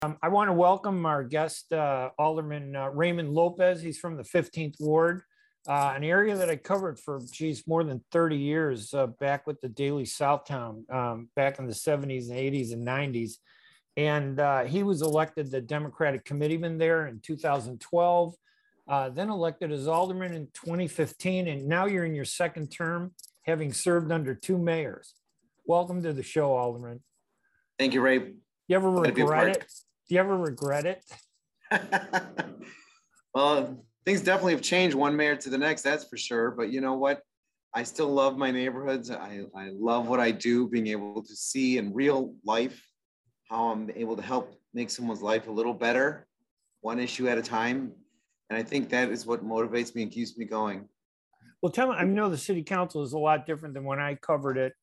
I want to welcome our guest, Alderman Raymond Lopez. He's from the 15th Ward, an area that I covered for, more than 30 years, back with the Daily Southtown, back in the 70s and 80s and 90s. And he was elected the Democratic committeeman there in 2012, then elected as alderman in 2015. And now you're in your second term, having served under two mayors. Welcome to the show, Alderman. Thank you, Ray. You ever regret it? Do you ever regret it? Well, things definitely have changed one mayor to the next, that's for sure. But you know what? I still love my neighborhoods. I love what I do, being able to see in real life how I'm able to help make someone's life a little better, one issue at a time. And I think that is what motivates me and keeps me going. Well, tell me, I know the city council is a lot different than when I covered it.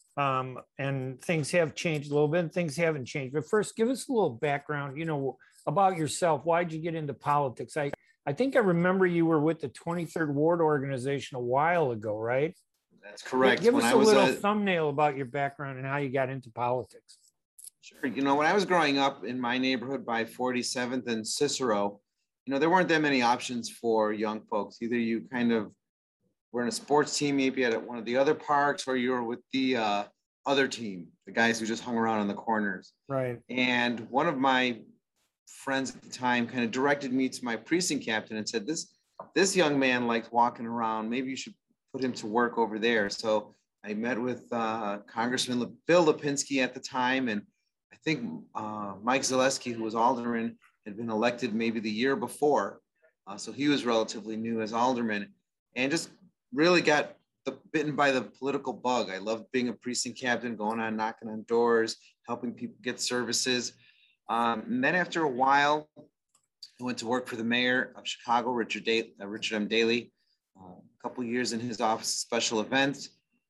And things have changed a little bit and things haven't changed. But first, give us a little background, about yourself. Why'd you get into politics? I think I remember you were with the 23rd Ward organization a while ago, right? That's correct. Give us a little thumbnail about your background and how you got into politics. Sure. When I was growing up in my neighborhood by 47th and Cicero, there weren't that many options for young folks. Either you kind of were in a sports team, maybe at one of the other parks, or you were with the other team, the guys who just hung around in the corners. Right. And one of my friends at the time kind of directed me to my precinct captain and said, this young man likes walking around. Maybe you should put him to work over there. So I met with Congressman Bill Lipinski at the time. And I think Mike Zaleski, who was alderman, had been elected maybe the year before. So he was relatively new as alderman and just really got bitten by the political bug. I loved being a precinct captain, going on, knocking on doors, helping people get services. And then after a while, I went to work for the mayor of Chicago, Richard M. Daley, a couple of years in his office, special events.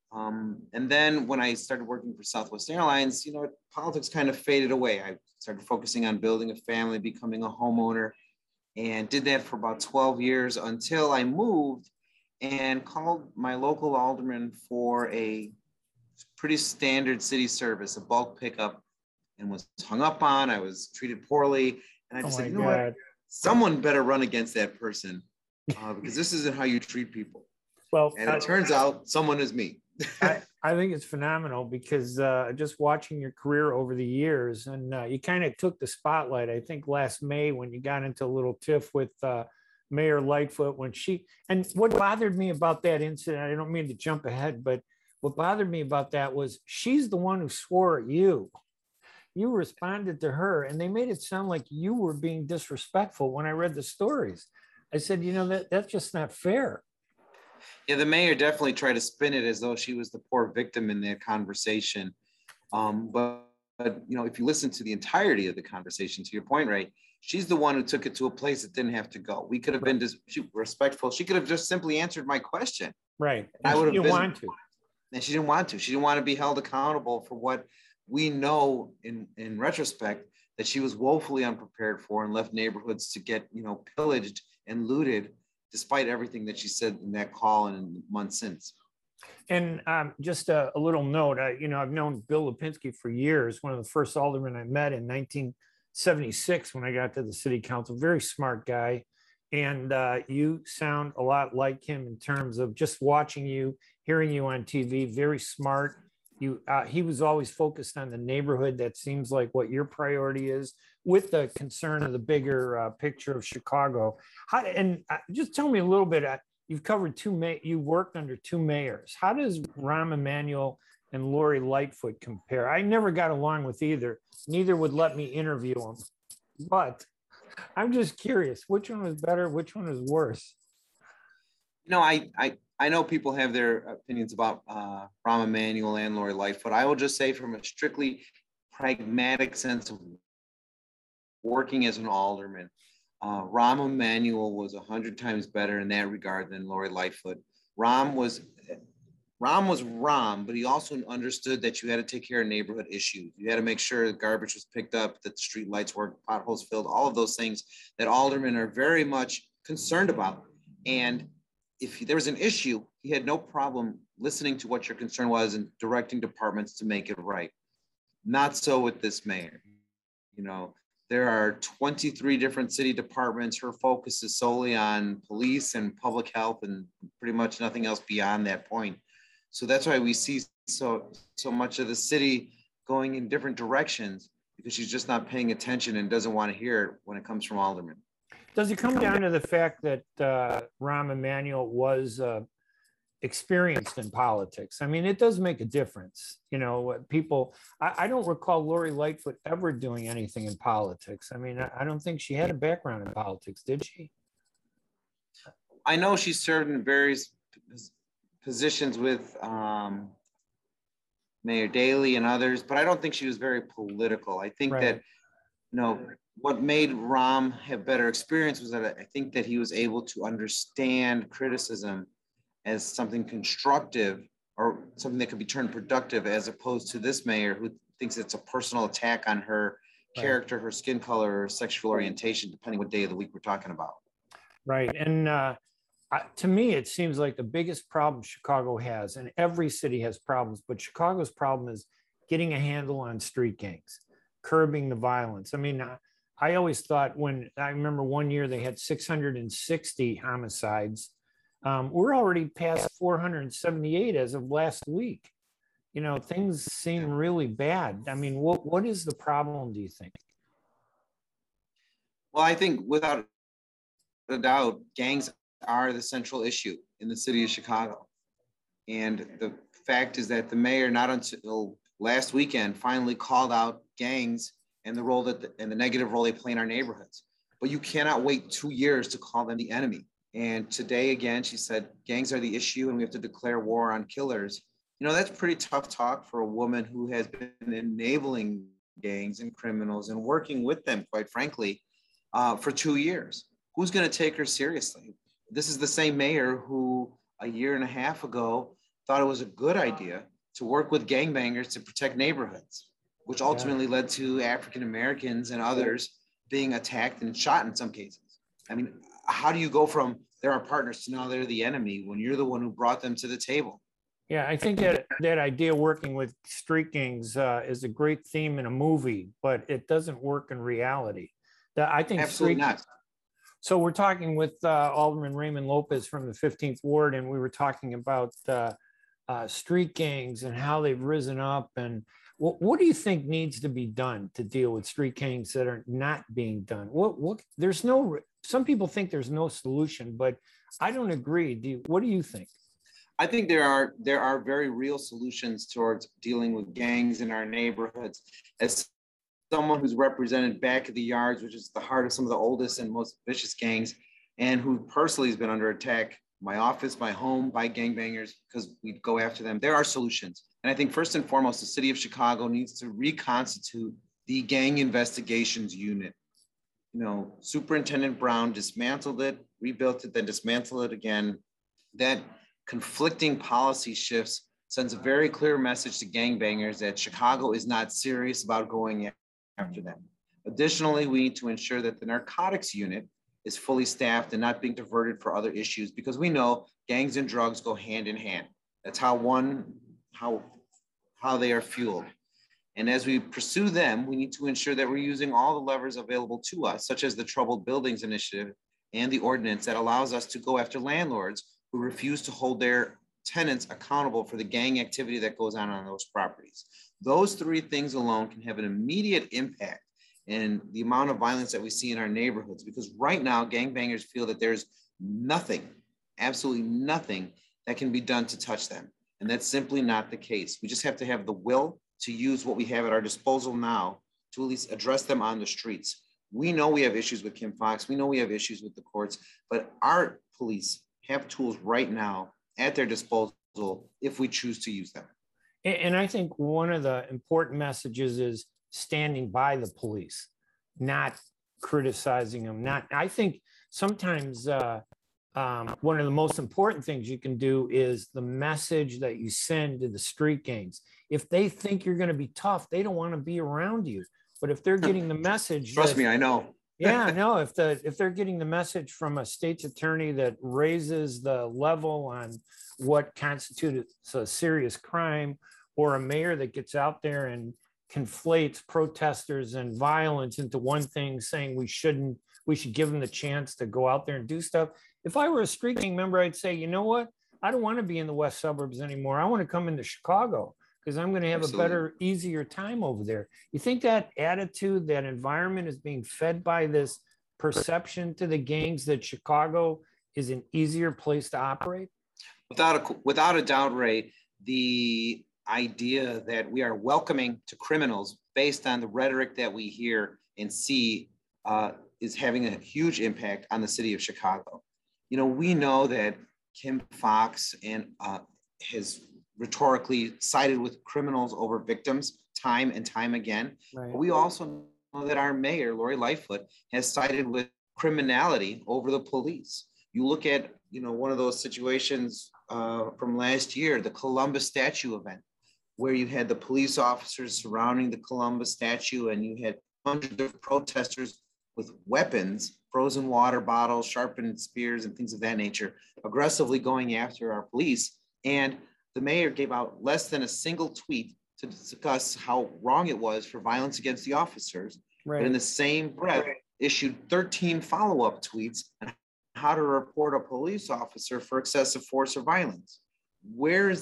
And then when I started working for Southwest Airlines, politics kind of faded away. I started focusing on building a family, becoming a homeowner, and did that for about 12 years until I moved and called my local alderman for a pretty standard city service, a bulk pickup, and was hung up on. I was treated poorly. And I just said, what? Someone better run against that person because this isn't how you treat people. Well, and it turns out someone is me. I think it's phenomenal because just watching your career over the years, and you kind of took the spotlight, I think last May when you got into a little tiff with Mayor Lightfoot and what bothered me about that incident, I don't mean to jump ahead, but what bothered me about that was she's the one who swore at you. You responded to her and they made it sound like you were being disrespectful when I read the stories. I said, that's just not fair. Yeah, the mayor definitely tried to spin it as though she was the poor victim in that conversation. But if you listen to the entirety of the conversation, to your point, Ray, she's the one who took it to a place it didn't have to go. We could have been respectful. She could have just simply answered my question. Right. And I would have want to. And she didn't want to. She didn't want to be held accountable for what we know in retrospect that she was woefully unprepared for and left neighborhoods to get, pillaged and looted, despite everything that she said in that call and in the months since. And just a little note, I've known Bill Lipinski for years, one of the first aldermen I met in 1976 when I got to the city council, very smart guy. And you sound a lot like him in terms of just watching you, hearing you on TV, very smart. He was always focused on the neighborhood. That seems like what your priority is, with the concern of the bigger picture of Chicago. Just tell me a little bit. You've covered you worked under two mayors. How does Rahm Emanuel and Lori Lightfoot compare? I never got along with either. Neither would let me interview them. But I'm just curious, which one was better? Which one was worse? I know people have their opinions about Rahm Emanuel and Lori Lightfoot. I will just say from a strictly pragmatic sense of working as an alderman, Rahm Emanuel was 100 times better in that regard than Lori Lightfoot. Rahm was Rahm, but he also understood that you had to take care of neighborhood issues. You had to make sure the garbage was picked up, that the street lights worked, potholes filled, all of those things that aldermen are very much concerned about. And if there was an issue, he had no problem listening to what your concern was and directing departments to make it right. Not so with this mayor. There are 23 different city departments. Her focus is solely on police and public health and pretty much nothing else beyond that point. So that's why we see so much of the city going in different directions, because she's just not paying attention and doesn't want to hear it when it comes from aldermen. Does it come down to the fact that Rahm Emanuel was experienced in politics? I mean, it does make a difference. You know, people, I don't recall Lori Lightfoot ever doing anything in politics. I mean, I don't think she had a background in politics, did she? I know she served in various positions with Mayor Daley and others, but I don't think she was very political. I think that, you know, what made Rahm have better experience was that I think that he was able to understand criticism as something constructive or something that could be turned productive, as opposed to this mayor who thinks it's a personal attack on her character, her skin color, or sexual orientation, depending what day of the week we're talking about. Right. And to me, it seems like the biggest problem Chicago has, and every city has problems, but Chicago's problem is getting a handle on street gangs, curbing the violence. I mean, I always thought, I remember one year they had 660 homicides. We're already past 478 as of last week. You know, things seem really bad. I mean, what is the problem, do you think? Well, I think without a doubt, gangs are the central issue in the city of Chicago. And the fact is that the mayor, not until last weekend, finally called out gangs and the role and the negative role they play in our neighborhoods. But you cannot wait 2 years to call them the enemy. And today, again, she said, gangs are the issue and we have to declare war on killers. You know, that's pretty tough talk for a woman who has been enabling gangs and criminals and working with them, quite frankly, for 2 years. Who's going to take her seriously? This is the same mayor who a year and a half ago thought it was a good idea to work with gangbangers to protect neighborhoods, which ultimately led to African Americans and others being attacked and shot in some cases. I mean, how do you go from they're our partners to now they're the enemy when you're the one who brought them to the table? Yeah, I think that idea working with street gangs is a great theme in a movie, but it doesn't work in reality. I think absolutely not. So we're talking with Alderman Raymond Lopez from the 15th Ward, and we were talking about street gangs and how they've risen up. And what do you think needs to be done to deal with street gangs that are not being done? Some people think there's no solution, but I don't agree. What do you think? I think there are very real solutions towards dealing with gangs in our neighborhoods. As someone who's represented Back of the Yards, which is the heart of some of the oldest and most vicious gangs, and who personally has been under attack, my office, my home, by gangbangers, because we go after them, there are solutions. And I think first and foremost, the city of Chicago needs to reconstitute the gang investigations unit. You know, Superintendent Brown dismantled it, rebuilt it, then dismantled it again. That conflicting policy shifts sends a very clear message to gangbangers that Chicago is not serious about going after them. Additionally, we need to ensure that the narcotics unit is fully staffed and not being diverted for other issues, because we know gangs and drugs go hand in hand. That's how they are fueled. And as we pursue them, we need to ensure that we're using all the levers available to us, such as the Troubled Buildings Initiative and the ordinance that allows us to go after landlords who refuse to hold their tenants accountable for the gang activity that goes on those properties. Those three things alone can have an immediate impact in the amount of violence that we see in our neighborhoods, because right now gangbangers feel that there's nothing, absolutely nothing that can be done to touch them. And that's simply not the case. We just have to have the will to use what we have at our disposal now to at least address them on the streets. We know we have issues with Kim Foxx. We know we have issues with the courts, but our police have tools right now at their disposal if we choose to use them. And I think one of the important messages is standing by the police, not criticizing them. I think sometimes one of the most important things you can do is the message that you send to the street gangs. If they think you're going to be tough, they don't want to be around you. But if they're getting the message, trust me, I know. Yeah, no, if they're getting the message from a state's attorney that raises the level on what constitutes a serious crime, or a mayor that gets out there and conflates protesters and violence into one thing, saying we should give them the chance to go out there and do stuff. If I were a street gang member, I'd say, you know what? I don't want to be in the west suburbs anymore. I want to come into Chicago because I'm going to have Absolutely. a better, easier time over there. You think that attitude, that environment is being fed by this perception to the gangs that Chicago is an easier place to operate? Without a doubt, Ray, the idea that we are welcoming to criminals based on the rhetoric that we hear and see is having a huge impact on the city of Chicago. You know, we know that Kim Foxx has rhetorically sided with criminals over victims time and time again. Right. But we also know that our mayor, Lori Lightfoot, has sided with criminality over the police. You look at, you know, one of those situations from last year, the Columbus statue event, where you had the police officers surrounding the Columbus statue and you had hundreds of protesters with weapons, frozen water bottles, sharpened spears, and things of that nature, aggressively going after our police. And the mayor gave out less than a single tweet to discuss how wrong it was for violence against the officers. Right. But in the same breath, issued 13 follow-up tweets on how to report a police officer for excessive force or violence. Where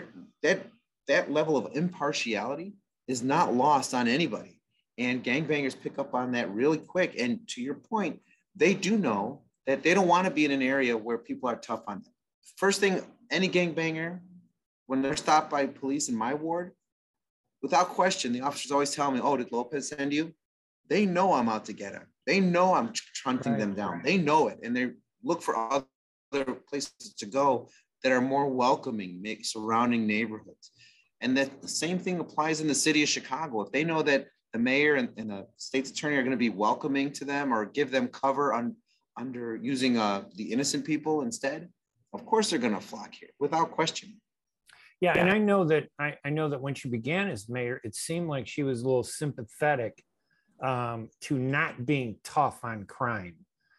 that level of impartiality is not lost on anybody. And gangbangers pick up on that really quick. And to your point, they do know that they don't want to be in an area where people are tough on them. First thing, any gangbanger, when they're stopped by police in my ward, without question, the officers always tell me, oh, did Lopez send you? They know I'm out to get him. They know I'm hunting them down. They know it. And they look for other places to go that are more welcoming, surrounding neighborhoods. And that the same thing applies in the city of Chicago. If they know that the mayor and the state's attorney are going to be welcoming to them or give them cover under using the innocent people instead, of course they're going to flock here without question. Yeah, and I know that when she began as mayor, it seemed like she was a little sympathetic to not being tough on crime.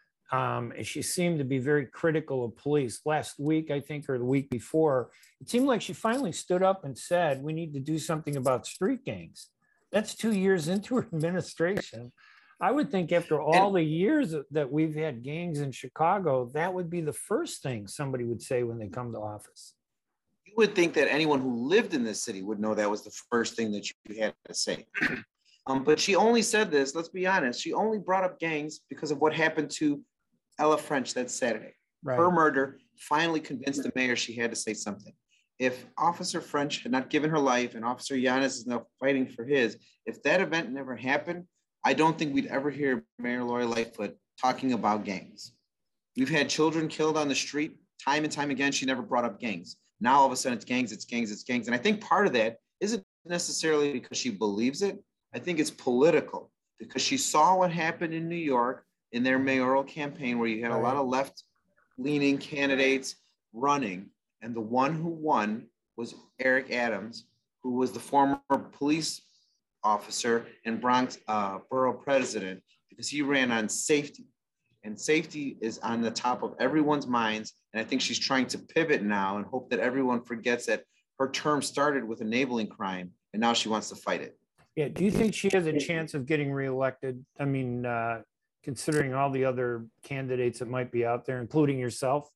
She seemed to be very critical of police. Last week, I think, or the week before, it seemed like she finally stood up and said, we need to do something about street gangs. That's 2 years into her administration. I would think after all the years that we've had gangs in Chicago, that would be the first thing somebody would say when they come to office. You would think that anyone who lived in this city would know that was the first thing that you had to say. But she only said this, let's be honest, she only brought up gangs because of what happened to Ella French that Saturday. Right. Her murder finally convinced the mayor she had to say something. If Officer French had not given her life and Officer Yanez is now fighting for his, if that event never happened, I don't think we'd ever hear Mayor Lori Lightfoot talking about gangs. We've had children killed on the street time and time again. She never brought up gangs. Now all of a sudden it's gangs, it's gangs, it's gangs. And I think part of that isn't necessarily because she believes it. I think it's political because she saw what happened in New York in their mayoral campaign where you had a lot of left-leaning candidates running. And the one who won was Eric Adams, who was the former police officer and Bronx borough president, because he ran on safety. And safety is on the top of everyone's minds. And I think she's trying to pivot now and hope that everyone forgets that her term started with enabling crime and now she wants to fight it. Yeah. Do you think she has a chance of getting reelected? I mean, considering all the other candidates that might be out there, including yourself?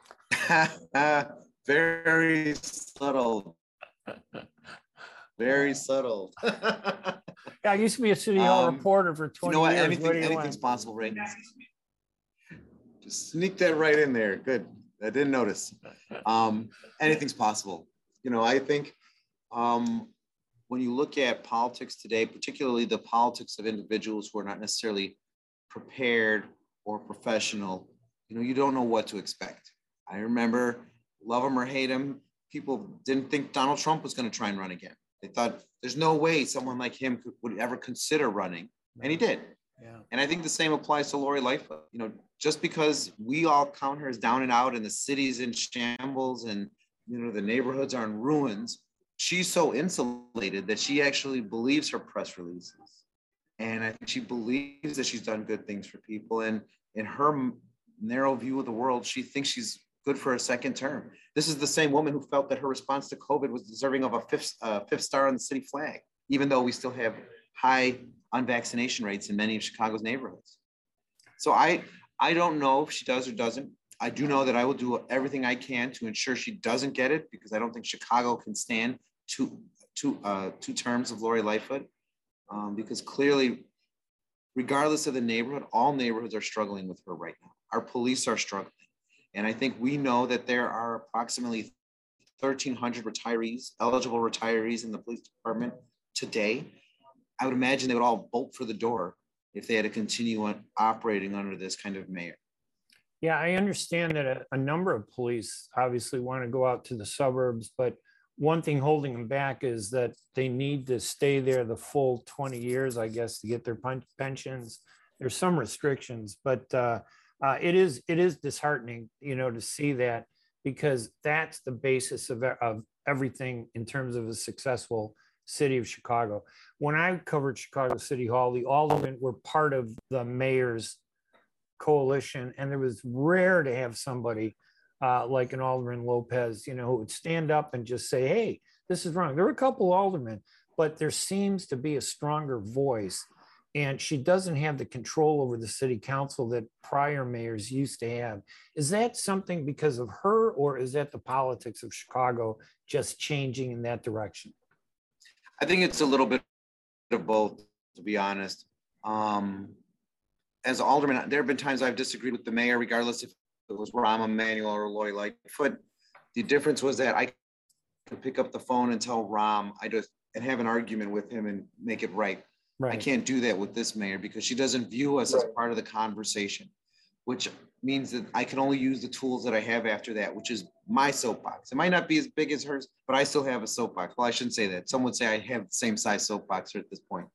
Very subtle. Very subtle. Yeah, I used to be a City Hall reporter for 20 years. Anything's possible right now. Just sneak that right in there. Good. I didn't notice. Anything's possible. You know, I think when you look at politics today, particularly the politics of individuals who are not necessarily prepared or professional, you know, you don't know what to expect. I remember, love him or hate him, people didn't think Donald Trump was going to try and run again. They thought there's no way someone like him would ever consider running, and he did. Yeah. And I think the same applies to Lori Lightfoot. You know, just because we all count her as down and out and the city's in shambles and, you know, the neighborhoods are in ruins, she's so insulated that she actually believes her press releases. And I think she believes that she's done good things for people. And in her narrow view of the world, she thinks she's good for a second term. This is the same woman who felt that her response to COVID was deserving of a fifth star on the city flag. even though we still have high unvaccination rates in many of Chicago's neighborhoods. So I don't know if she does or doesn't. I do know that I will do everything I can to ensure she doesn't get it, because I don't think Chicago can stand two terms of Lori Lightfoot, because clearly, regardless of the neighborhood, all neighborhoods are struggling with her right now. Our police are struggling. And I think we know that there are approximately 1,300 retirees, eligible retirees in the police department today. I would imagine they would all bolt for the door if they had to continue on operating under this kind of mayor. Yeah, I understand that a number of police obviously want to go out to the suburbs, but one thing holding them back is that they need to stay there the full 20 years, I guess, to get their pensions. There's some restrictions, but it is disheartening, to see that, because that's the basis of everything in terms of a successful city of Chicago. When I covered Chicago City Hall, the aldermen were part of the mayor's coalition, and it was rare to have somebody like an Alderman Lopez, who would stand up and just say, hey, this is wrong. There were a couple of aldermen, but there seems to be a stronger voice, and she doesn't have the control over the city council that prior mayors used to have. Is that something because of her, or is that the politics of Chicago just changing in that direction? I think it's a little bit of both, to be honest. As alderman, there have been times I've disagreed with the mayor, regardless if it was Rahm Emanuel or Lori Lightfoot. The difference was that I could pick up the phone and tell Rahm and have an argument with him and make it right. I can't do that with this mayor, because she doesn't view us as part of the conversation, which means that I can only use the tools that I have after that, which is my soapbox. It might not be as big as hers, but I still have a soapbox. Well, I shouldn't say that. Some would say I have the same size soapbox at this point.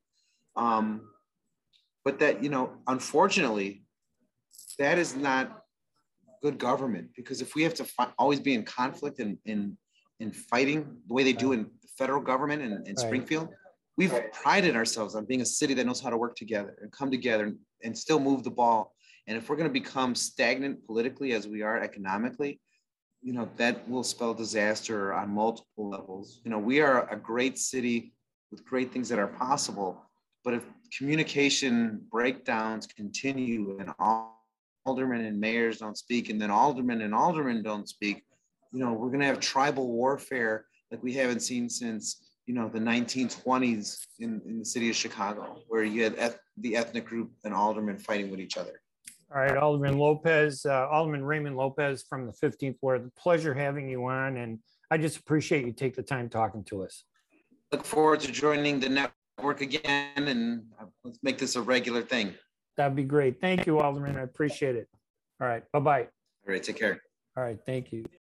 But that, unfortunately, that is not good government, because if we have to always be in conflict and in fighting the way they do in the federal government in Springfield, we've prided ourselves on being a city that knows how to work together and come together and still move the ball. And if we're going to become stagnant politically as we are economically, that will spell disaster on multiple levels. We are a great city with great things that are possible, but if communication breakdowns continue and aldermen and mayors don't speak, and then aldermen and aldermen don't speak, we're going to have tribal warfare like we haven't seen since, the 1920s in the city of Chicago, where you had the ethnic group and aldermen fighting with each other. All right, Alderman Lopez, Alderman Raymond Lopez from the 15th Ward. Pleasure having you on, and I just appreciate you take the time talking to us. Look forward to joining the network again, and let's make this a regular thing. That'd be great. Thank you, Alderman. I appreciate it. All right, bye-bye. All right, take care. All right, thank you.